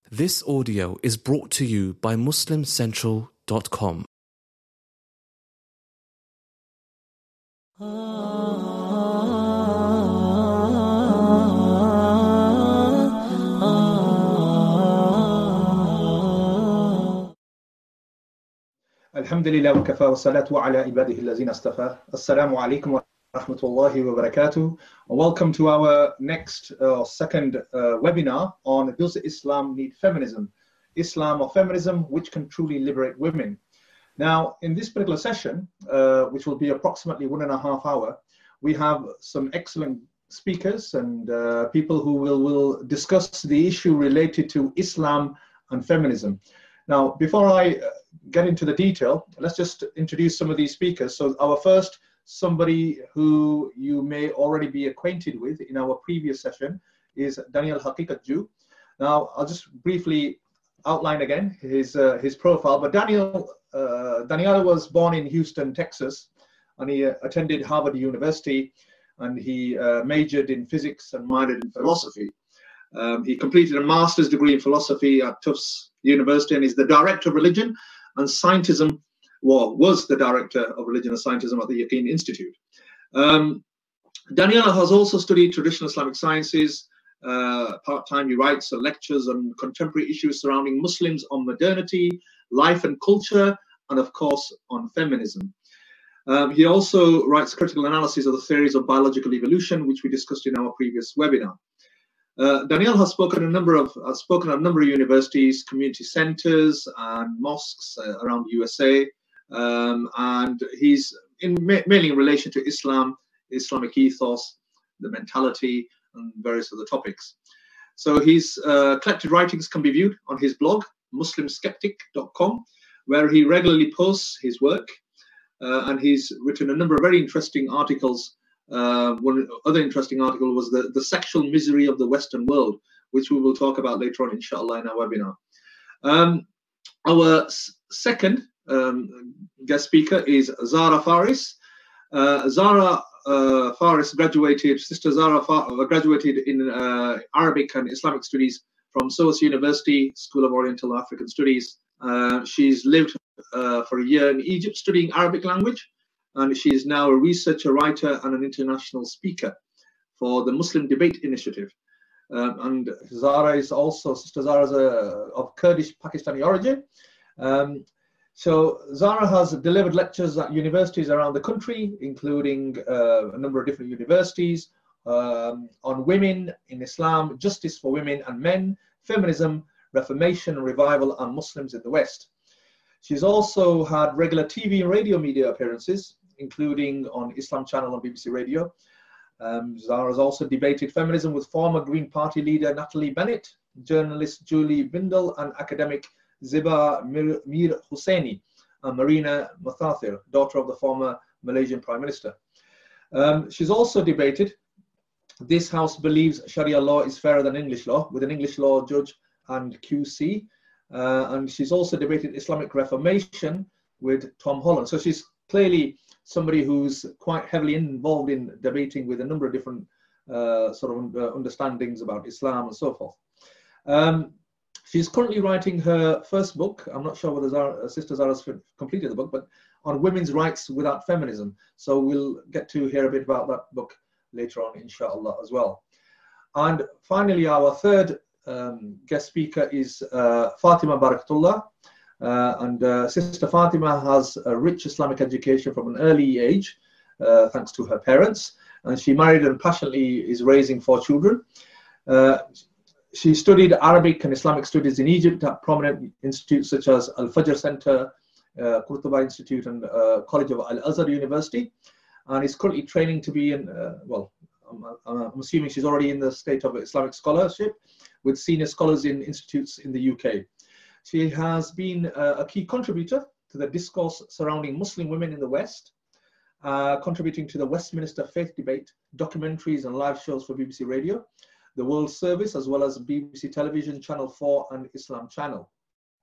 This audio is brought to you by MuslimCentral.com. Alhamdulillah wa kafa wa salatu ala ibadihi allazina astafa. Assalamu alaikum wa rahmatullahi wa barakatuh. Welcome to our next second webinar on Does Islam Need Feminism? Islam or Feminism, which can truly liberate women? Now, in this particular session, which will be approximately 1.5 hours, we have some excellent speakers and people who will discuss the issue related to Islam and feminism. Now, before I get into the detail, let's just introduce some of these speakers. So our first, somebody who you may already be acquainted with in our previous session, is Daniel Haqiqatjou. Now, I'll just briefly outline again his profile. But Daniel was born in Houston, Texas, and he attended Harvard University, and he majored in physics and minored in philosophy. He completed a master's degree in philosophy at Tufts University and is the director of religion and scientism, was the director of religion and scientism at the Yaqeen Institute. Daniela has also studied traditional Islamic sciences. Part-time, he writes lectures on contemporary issues surrounding Muslims on modernity, life and culture, and of course on feminism. He also writes critical analysis of the theories of biological evolution, which we discussed in our previous webinar. Daniel has spoken at a number of universities, community centers, and mosques around the USA, and he's mainly in relation to Islam, Islamic ethos, the mentality, and various other topics. So his collected writings can be viewed on his blog, MuslimSkeptic.com, where he regularly posts his work, and he's written a number of very interesting articles. One other interesting article was the sexual misery of the Western world, which we will talk about later on, inshallah, in our webinar. Our second guest speaker is Zara Faris. Zara Faris Sister Zara graduated in Arabic and Islamic Studies from SOAS University, School of Oriental African Studies. She's lived for a year in Egypt studying Arabic language, and she is now a researcher, writer, and an international speaker for the Muslim Debate Initiative. And Zara is also, Sister Zara is of Kurdish Pakistani origin. So Zara has delivered lectures at universities around the country, including a number of different universities, on women in Islam, justice for women and men, feminism, reformation and revival, and Muslims in the West. She's also had regular TV and radio media appearances, including on Islam Channel and BBC Radio. Zara has also debated feminism with former Green Party leader Natalie Bennett, journalist Julie Bindel, and academic Ziba Mir Husseini, and Marina Muthathir, daughter of the former Malaysian Prime Minister. She's also debated This House Believes Sharia Law is Fairer Than English Law with an English law judge and QC. And she's also debated Islamic Reformation with Tom Holland. So she's clearly somebody who's quite heavily involved in debating with a number of different understandings about Islam and so forth. She's currently writing her first book. I'm not sure whether Sister Zara's completed the book, but on women's rights without feminism. So we'll get to hear a bit about that book later on, inshallah, as well. And finally, our third guest speaker is Fatima Barakatullah. Sister Fatima has a rich Islamic education from an early age, thanks to her parents. And she married and passionately is raising 4 children. She studied Arabic and Islamic studies in Egypt at prominent institutes such as Al-Fajr Center, Qurtuba Institute, and College of Al-Azhar University. And is currently training to be I'm assuming she's already in the state of Islamic scholarship with senior scholars in institutes in the UK. She has been a key contributor to the discourse surrounding Muslim women in the West, contributing to the Westminster Faith Debate, documentaries and live shows for BBC Radio, the World Service, as well as BBC Television, Channel 4 and Islam Channel.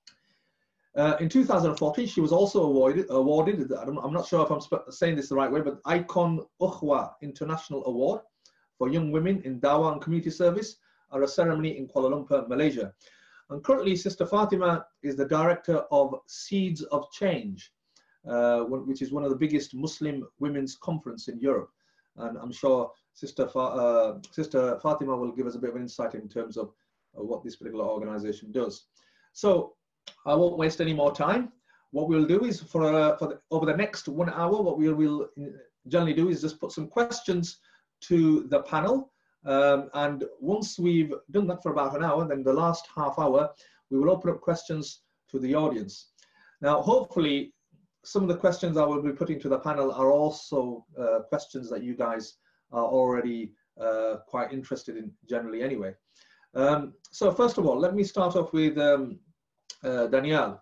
In 2014, she was also awarded, I'm not sure if I'm saying this the right way, but Icon Ukhwa International Award for Young Women in Dawah and Community Service at a ceremony in Kuala Lumpur, Malaysia. And currently, Sister Fatima is the director of Seeds of Change, which is one of the biggest Muslim women's conference in Europe. And I'm sure Sister Fatima will give us a bit of insight in terms of what this particular organization does. So I won't waste any more time. What we'll do is over the next 1 hour, what we'll generally do is just put some questions to the panel. And once we've done that for about an hour, then the last half hour, we will open up questions to the audience. Now, hopefully, some of the questions I will be putting to the panel are also questions that you guys are already quite interested in generally anyway. So first of all, let me start off with Danielle.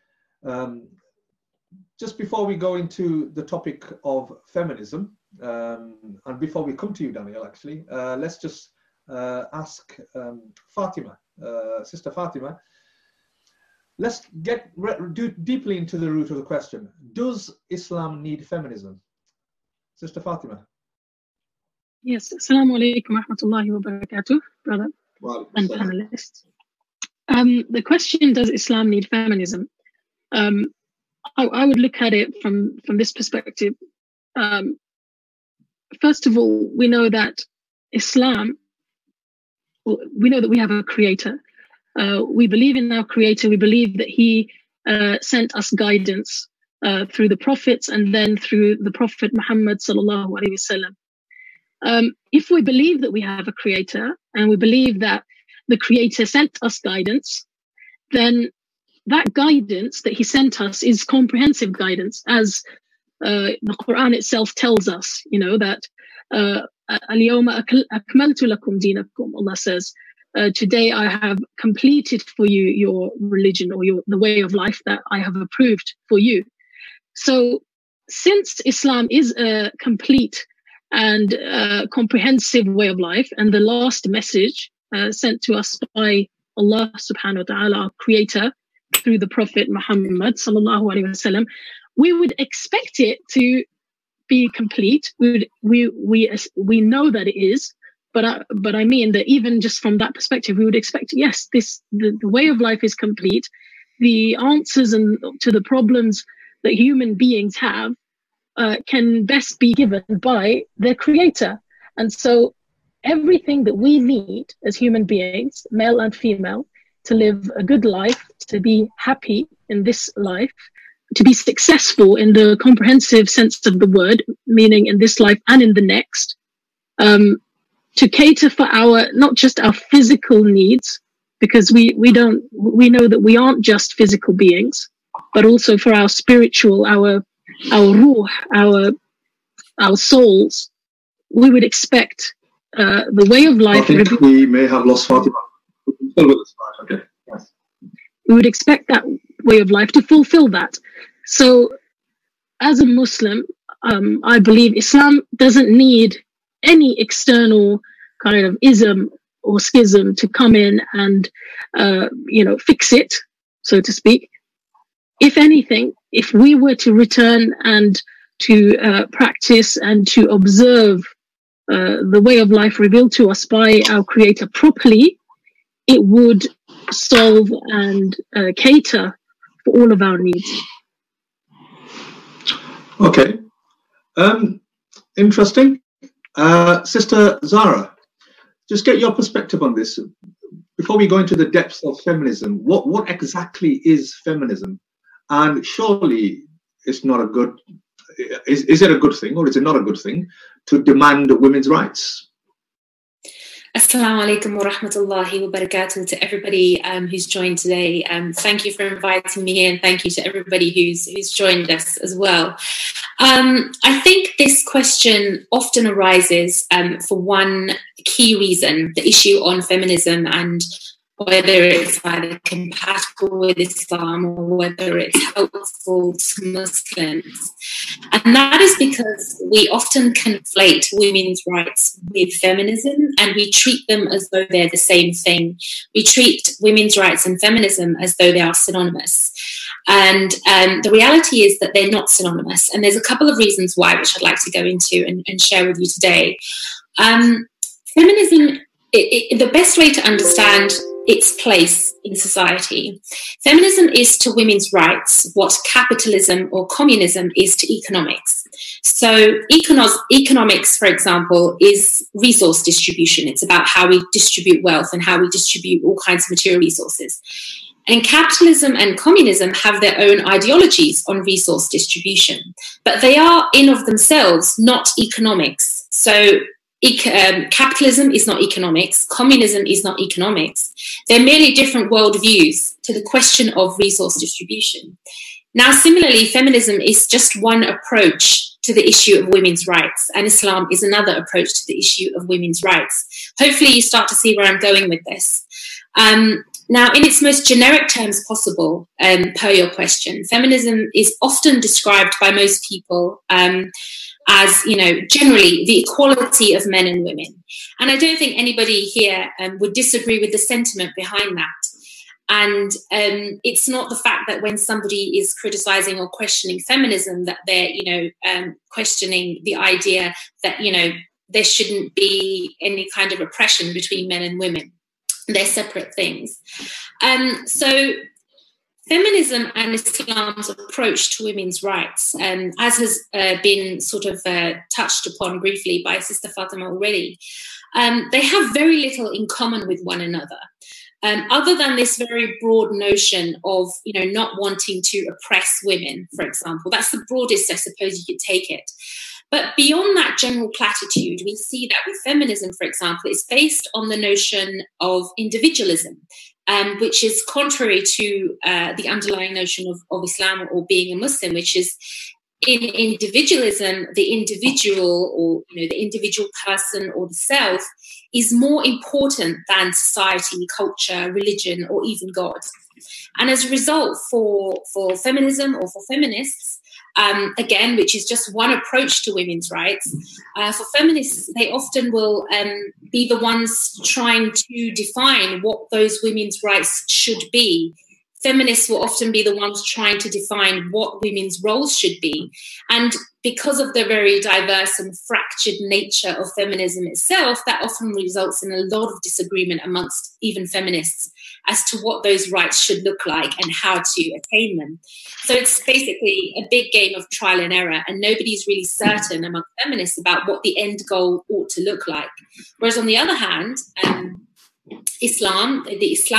Just before we go into the topic of feminism, and before we come to you, Danielle, actually, let's just ask Fatima, Sister Fatima, let's get deeply into the root of the question. Does Islam need feminism? Sister Fatima. Yes, Assalamu alaikum wa rahmatullahi wa barakatuh, brother and panelists. The question, does Islam need feminism? I would look at it from this perspective. First of all, we know that Islam, we know that we have a creator. We believe in our creator. We believe that he sent us guidance through the prophets and then through the Prophet Muhammad sallallahu alaihi wasallam. If we believe that we have a creator and we believe that the creator sent us guidance, then that guidance that he sent us is comprehensive guidance, as the Quran itself tells us, you know, that Al-Yawma akmaltu lakum dinakum, Allah says, today I have completed for you your religion or the way of life that I have approved for you. So since Islam is a complete and comprehensive way of life and the last message sent to us by Allah subhanahu wa ta'ala, our creator, through the Prophet Muhammad sallallahu alaihi wasallam, we would expect it to be complete. We know that it is, but I mean that even just from that perspective, we would expect, yes, the way of life is complete. The answers to the problems that human beings have can best be given by their creator. And so everything that we need as human beings, male and female, to live a good life, to be happy in this life, to be successful in the comprehensive sense of the word, meaning in this life and in the next, to cater for not just our physical needs, because we know that we aren't just physical beings, but also for our spiritual, our ruh, our souls. We would expect the way of life. I think we may have lost Fatima. Still with us, right? Okay. Yes. We would expect that way of life to fulfill that. So, as a Muslim, I believe Islam doesn't need any external kind of ism or schism to come in and fix it, so to speak. If anything, if we were to return and to practice and to observe the way of life revealed to us by our Creator properly, it would solve and cater for all of our needs. Okay. Interesting. Sister Zara, just get your perspective on this. Before we go into the depths of feminism, what exactly is feminism? And surely it's not a good, is it a good thing or is it not a good thing to demand women's rights? Assalamu alaikum wa rahmatullahi wa barakatuh to everybody who's joined today. Thank you for inviting me here, and thank you to everybody who's joined us as well. I think this question often arises for one key reason, the issue on feminism and whether it's either compatible with Islam or whether it's helpful to Muslims. And that is because we often conflate women's rights with feminism, and we treat them as though they're the same thing. We treat women's rights and feminism as though they are synonymous. And the reality is that they're not synonymous. And there's a couple of reasons why, which I'd like to go into and share with you today. Feminism, the best way to understand its place in society. Feminism is to women's rights what capitalism or communism is to economics. So economics, for example, is resource distribution. It's about how we distribute wealth and how we distribute all kinds of material resources. And capitalism and communism have their own ideologies on resource distribution, but they are in of themselves not economics. So capitalism is not economics, communism is not economics. They're merely different worldviews to the question of resource distribution. Now, similarly, feminism is just one approach to the issue of women's rights, and Islam is another approach to the issue of women's rights. Hopefully you start to see where I'm going with this. Now, in its most generic terms possible, per your question, feminism is often described by most people as, generally the equality of men and women. And I don't think anybody here would disagree with the sentiment behind that. And it's not the fact that when somebody is criticizing or questioning feminism that they're, questioning the idea that, there shouldn't be any kind of oppression between men and women. They're separate things. So feminism and Islam's approach to women's rights, as has been sort of touched upon briefly by Sister Fatima already, they have very little in common with one another. Other than this very broad notion of, not wanting to oppress women, for example. That's the broadest, I suppose, you could take it. But beyond that general platitude, we see that with feminism, for example, it's based on the notion of individualism, which is contrary to the underlying notion of Islam or being a Muslim, which is in individualism, the individual or the individual person or the self is more important than society, culture, religion, or even God. And as a result, for feminism or for feminists, again, which is just one approach to women's rights, for feminists, they often will be the ones trying to define what those women's rights should be. Feminists will often be the ones trying to define what women's roles should be. And because of the very diverse and fractured nature of feminism itself, that often results in a lot of disagreement amongst even feminists as to what those rights should look like and how to attain them. So it's basically a big game of trial and error, and nobody's really certain among feminists about what the end goal ought to look like. Whereas on the other hand, Islam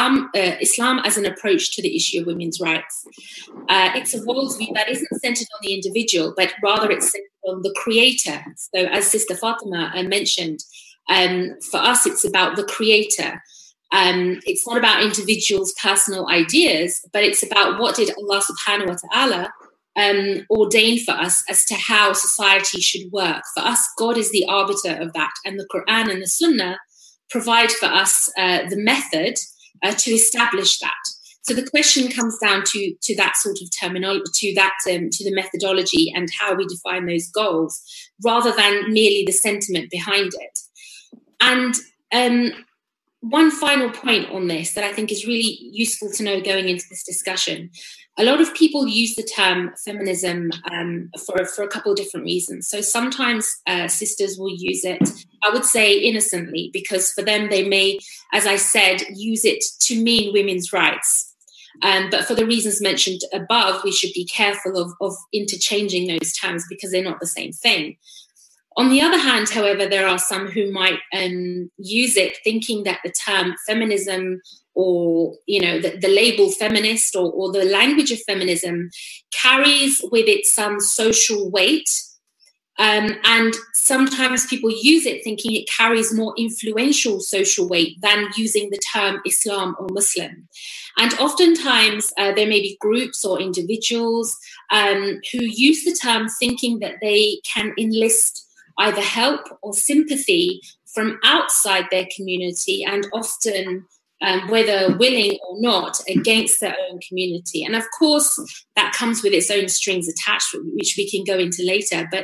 as an approach to the issue of women's rights, it's a worldview that isn't centered on the individual, but rather it's centered on the creator. So as Sister Fatima mentioned, for us it's about the creator. It's not about individuals' personal ideas, but it's about what did Allah subhanahu wa ta'ala ordain for us as to how society should work. For us, God is the arbiter of that, and the Quran and the Sunnah provide for us the method to establish that. So the question comes down to that sort of terminology, to the methodology and how we define those goals, rather than merely the sentiment behind it. And one final point on this that I think is really useful to know going into this discussion. A lot of people use the term feminism for a couple of different reasons. So sometimes sisters will use it, I would say innocently, because for them they may, as I said, use it to mean women's rights. But for the reasons mentioned above, we should be careful of interchanging those terms because they're not the same thing. On the other hand, however, there are some who might use it thinking that the term feminism or, the label feminist or the language of feminism carries with it some social weight. And sometimes people use it thinking it carries more influential social weight than using the term Islam or Muslim. And oftentimes there may be groups or individuals who use the term thinking that they can enlist either help or sympathy from outside their community, and often, whether willing or not, against their own community. And of course, that comes with its own strings attached, which we can go into later. But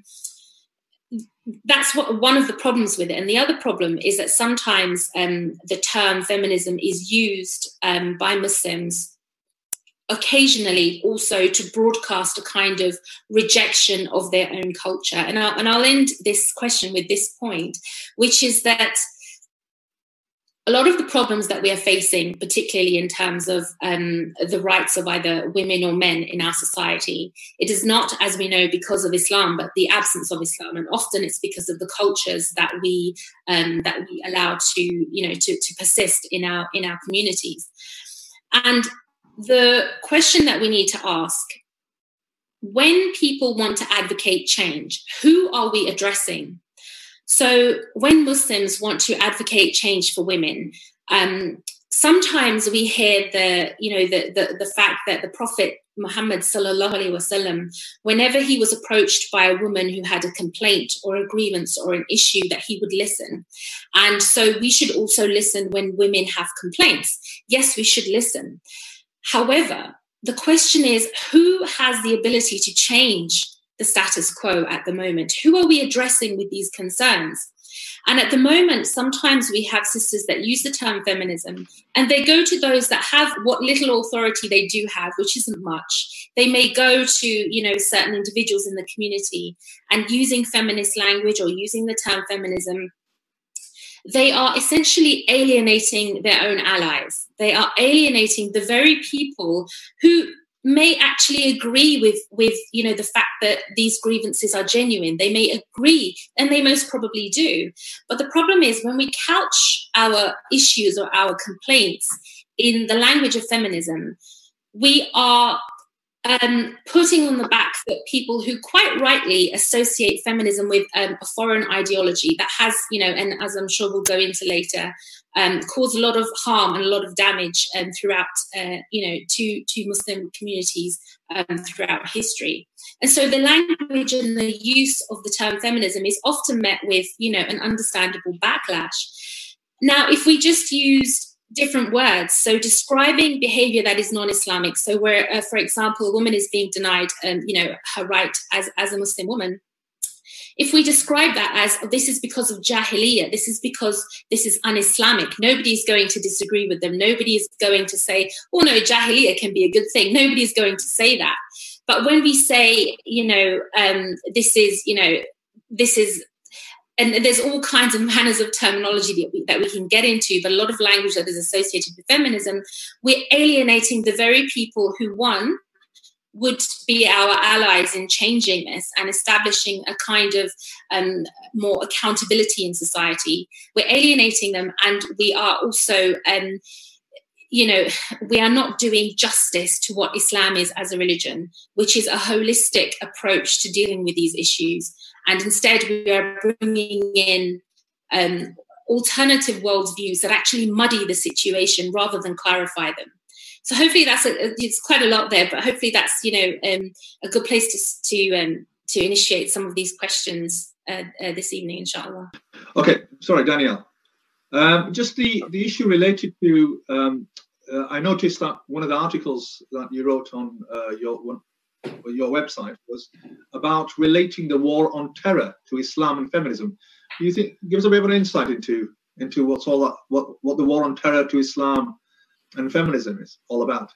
that's one of the problems with it. And the other problem is that sometimes the term feminism is used by Muslims occasionally also to broadcast a kind of rejection of their own culture. And I'll end this question with this point, which is that a lot of the problems that we are facing, particularly in terms of the rights of either women or men in our society, it is not, as we know, because of Islam, but the absence of Islam, and often it's because of the cultures that we allow to persist in our communities. And the question that we need to ask: when people want to advocate change, who are we addressing? So when Muslims want to advocate change for women, sometimes we hear the fact that the Prophet Muhammad sallallahu alaihi wasallam, whenever he was approached by a woman who had a complaint or a grievance or an issue, that he would listen. And so we should also listen when women have complaints. Yes, we should listen. However, the question is, who has the ability to change the status quo at the moment? Who are we addressing with these concerns? And at the moment, sometimes we have sisters that use the term feminism, and they go to those that have what little authority they do have, which isn't much. They may go to, certain individuals in the community, and using feminist language or using the term feminism, they are essentially alienating their own allies. They are alienating the very people who may actually agree with the fact that these grievances are genuine. They may agree, and they most probably do. But the problem is, when we couch our issues or our complaints in the language of feminism, we are putting on the backs that people who quite rightly associate feminism with a foreign ideology that has, and as I'm sure we'll go into later, caused a lot of harm and a lot of damage throughout, to Muslim communities throughout history. And so the language and the use of the term feminism is often met with, an understandable backlash. Now, if we just use different words, so describing behavior that is non-Islamic, so where, for example, a woman is being denied, her right as a Muslim woman, if we describe that as, this is because of Jahiliyyah, this is because this is un-Islamic, nobody is going to disagree with them. Nobody is going to say, oh no, Jahiliyyah can be a good thing. Nobody is going to say that. But when we say, this is, and there's all kinds of manners of terminology that we can get into, but a lot of language that is associated with feminism, we're alienating the very people who, one, would be our allies in changing this and establishing a kind of more accountability in society. We're alienating them, and we are also, we are not doing justice to what Islam is as a religion, which is a holistic approach to dealing with these issues. And instead, we are bringing in alternative worldviews that actually muddy the situation rather than clarify them. So hopefully it's quite a lot there, but hopefully that's, a good place to initiate some of these questions this evening, inshallah. Okay, sorry, Danielle. Just the issue related to, I noticed that one of the articles that you wrote on your website was about relating the war on terror to Islam and feminism. Do you think, give us a bit of an insight into what's all that, what the war on terror to Islam and feminism is all about?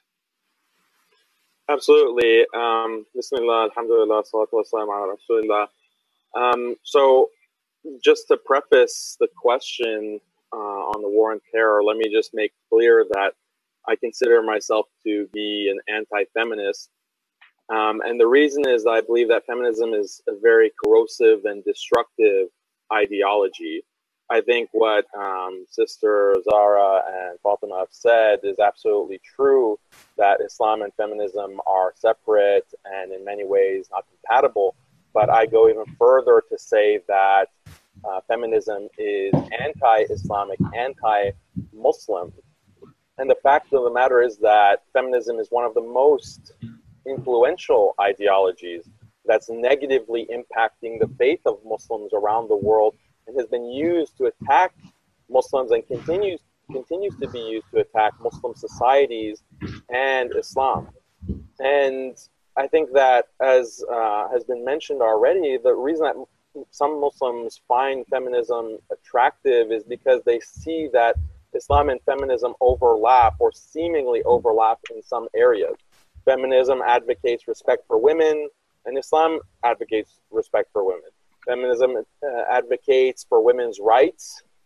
Absolutely. Bismillah, alhamdulillah, salatu wassalam ala rasulillah. So just to preface the question on the war on terror, let me just make clear that I consider myself to be an anti-feminist. And the reason is that I believe that feminism is a very corrosive and destructive ideology. I think what Sister Zara and Fatima have said is absolutely true, that Islam and feminism are separate and in many ways not compatible. But I go even further to say that feminism is anti-Islamic, anti-Muslim. And the fact of the matter is that feminism is one of the most influential ideologies that's negatively impacting the faith of Muslims around the world, and has been used to attack Muslims and continues to be used to attack Muslim societies and Islam. And I think that, as has been mentioned already, the reason that some Muslims find feminism attractive is because they see that Islam and feminism overlap, or seemingly overlap, in some areas. Feminism advocates respect for women, and Islam advocates respect for women. Feminism advocates for women's rights,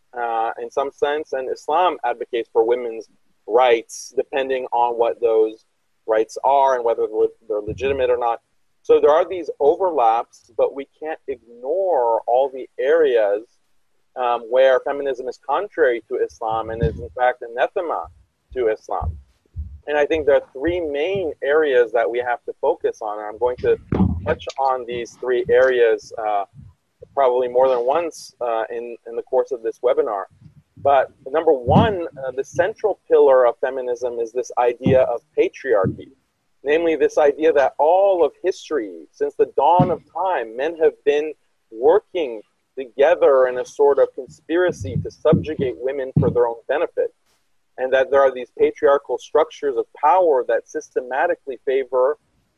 in some sense, and Islam advocates for women's rights, depending on what those rights are and whether they're legitimate or not. So there are these overlaps, but we can't ignore all the areas where feminism is contrary to Islam and is in fact anathema to Islam. And I think there are three main areas that we have to focus on. And I'm going to touch on these three areas probably more than once in the course of this webinar. But number one, the central pillar of feminism is this idea of patriarchy. Namely, this idea that all of history, since the dawn of time, men have been working together in a sort of conspiracy to subjugate women for their own benefit. And that there are these patriarchal structures of power that systematically favor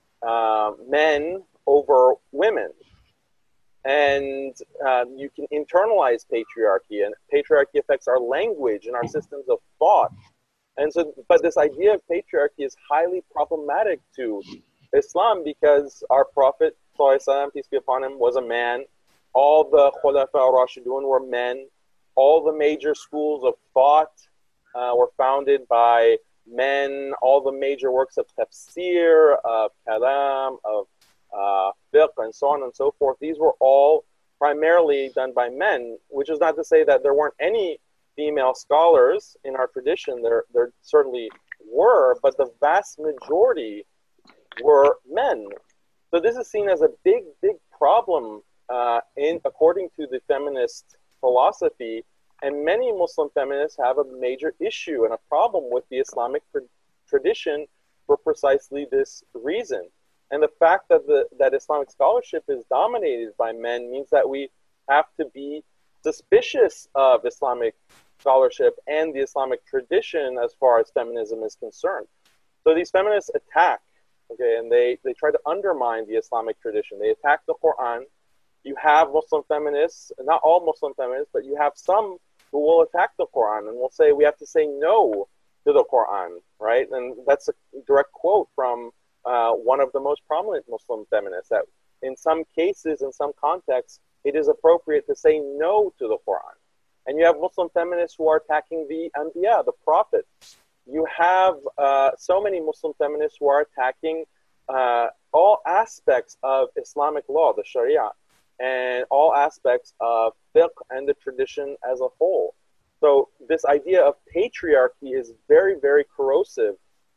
men over women. And you can internalize patriarchy, and patriarchy affects our language and our systems of thought. And so, but this idea of patriarchy is highly problematic to Islam because our Prophet, peace be upon him, was a man. All the Khulafa al-Rashidun were men. All the major schools of thought were founded by men. All the major works of tafsir, of kalam, of fiqh, and so on and so forth, these were all primarily done by men, which is not to say that there weren't any female scholars in our tradition. There certainly were, but the vast majority were men. So this is seen as a big, big problem according to the feminist philosophy, and many Muslim feminists have a major issue and a problem with the Islamic tradition for precisely this reason. And the fact that Islamic scholarship is dominated by men means that we have to be suspicious of Islamic scholarship and the Islamic tradition as far as feminism is concerned. So these feminists attack, okay, and they try to undermine the Islamic tradition. They attack the Quran. You have Muslim feminists, not all Muslim feminists, but you have some who will attack the Quran and will say we have to say no to the Quran, right? And that's a direct quote from one of the most prominent Muslim feminists, that in some cases, in some contexts, it is appropriate to say no to the Quran. And you have Muslim feminists who are attacking the Anbiya, the prophets. You have so many Muslim feminists who are attacking all aspects of Islamic law, the Sharia, and all aspects of fiqh and the tradition as a whole. So this idea of patriarchy is very, very corrosive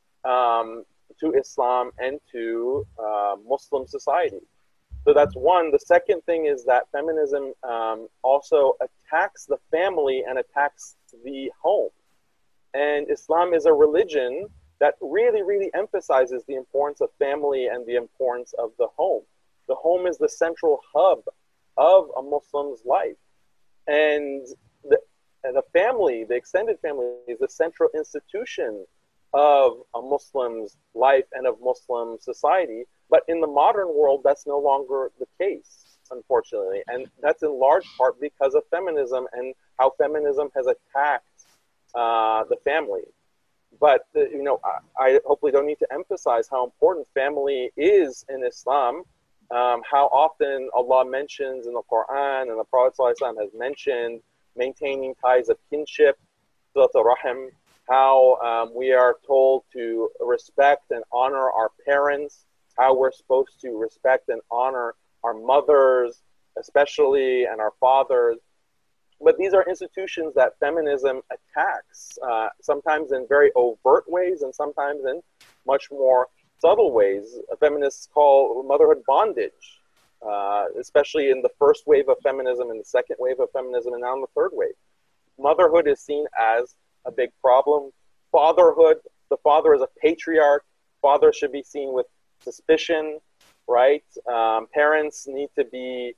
to Islam and to Muslim society. So that's one. The second thing is that feminism also attacks the family and attacks the home. And Islam is a religion that really, really emphasizes the importance of family and the importance of the home. The home is the central hub of a Muslim's life. And the family, the extended family, is the central institution of a Muslim's life and of Muslim society. But in the modern world, that's no longer the case, unfortunately. And that's in large part because of feminism and how feminism has attacked the family. But, I hopefully don't need to emphasize how important family is in Islam, how often Allah mentions in the Quran and the Prophet ﷺ has mentioned maintaining ties of kinship, silat al-rahim, how we are told to respect and honor our parents, how we're supposed to respect and honor our mothers, especially, and our fathers. But these are institutions that feminism attacks, sometimes in very overt ways and sometimes in much more subtle ways. Feminists call motherhood bondage, especially in the first wave of feminism and the second wave of feminism and now in the third wave. Motherhood is seen as a big problem. Fatherhood, the father is a patriarch. Father should be seen with suspicion, right? Parents need to be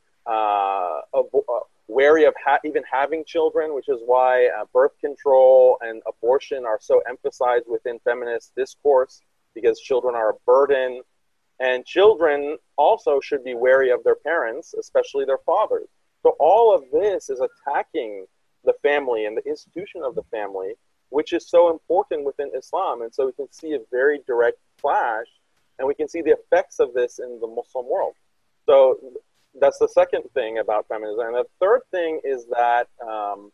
wary of even having children, which is why birth control and abortion are so emphasized within feminist discourse, because children are a burden. And children also should be wary of their parents, especially their fathers. So all of this is attacking the family and the institution of the family, which is so important within Islam. And so we can see a very direct clash, and we can see the effects of this in the Muslim world. So that's the second thing about feminism. And the third thing is that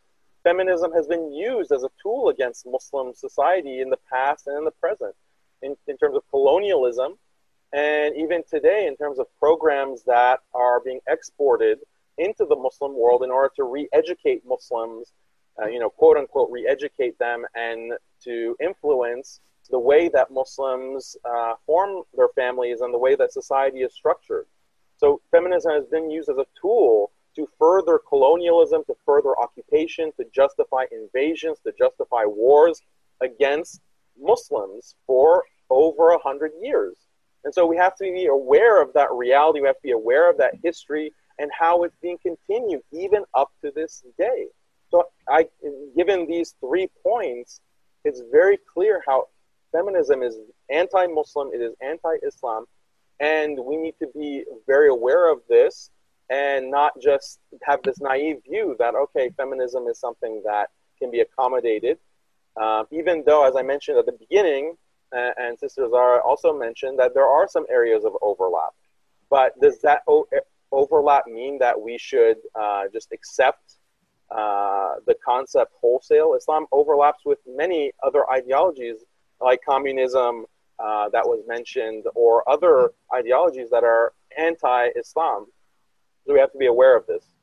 feminism has been used as a tool against Muslim society in the past and in the present, in terms of colonialism, and even today in terms of programs that are being exported into the Muslim world in order to re-educate Muslims, quote unquote, re-educate them and to influence the way that Muslims form their families and the way that society is structured. So feminism has been used as a tool to further colonialism, to further occupation, to justify invasions, to justify wars against Muslims for over 100 years. And so we have to be aware of that reality. We have to be aware of that history and how it's being continued even up to this day. So given these 3 points, it's very clear how feminism is anti-Muslim, it is anti-Islam, and we need to be very aware of this and not just have this naive view that, okay, feminism is something that can be accommodated, even though, as I mentioned at the beginning, and Sister Zara also mentioned that there are some areas of overlap. But does that overlap mean that we should just accept the concept wholesale? Islam overlaps with many other ideologies like communism that was mentioned, or other ideologies that are anti-Islam. So we have to be aware of this.